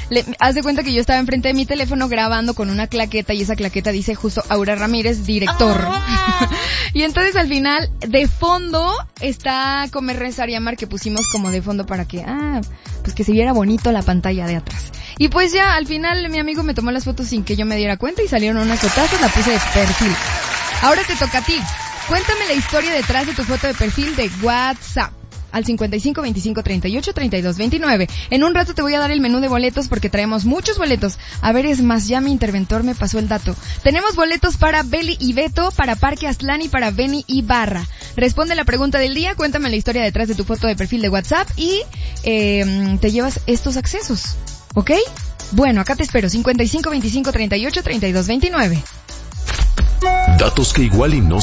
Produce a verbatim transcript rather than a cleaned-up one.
Le, haz de cuenta que yo estaba enfrente de mi teléfono grabando con una claqueta y esa claqueta dice justo Aura Ramírez, director. Oh. Y entonces al final, de fondo, está Comer, Rezar y Amar, que pusimos como de fondo para que, ah, pues que se viera bonito la pantalla de atrás. Y pues ya, al final mi amigo me tomó las fotos sin que yo me diera cuenta y salieron unas fotazos, la puse de perfil. Ahora te toca a ti. Cuéntame la historia detrás de tu foto de perfil de WhatsApp. Al cincuenta y cinco, veinticinco, treinta y ocho, treinta y dos, veintinueve. En un rato te voy a dar el menú de boletos porque traemos muchos boletos. A ver, es más, ya mi interventor me pasó el dato. Tenemos boletos para Beli y Beto, para Parque Aztlán y para Beni y Barra. Responde la pregunta del día, cuéntame la historia detrás de tu foto de perfil de WhatsApp y eh, te llevas estos accesos. ¿Ok? Bueno, acá te espero. cincuenta y cinco, veinticinco, treinta y ocho, treinta y dos, veintinueve. Datos que igual y no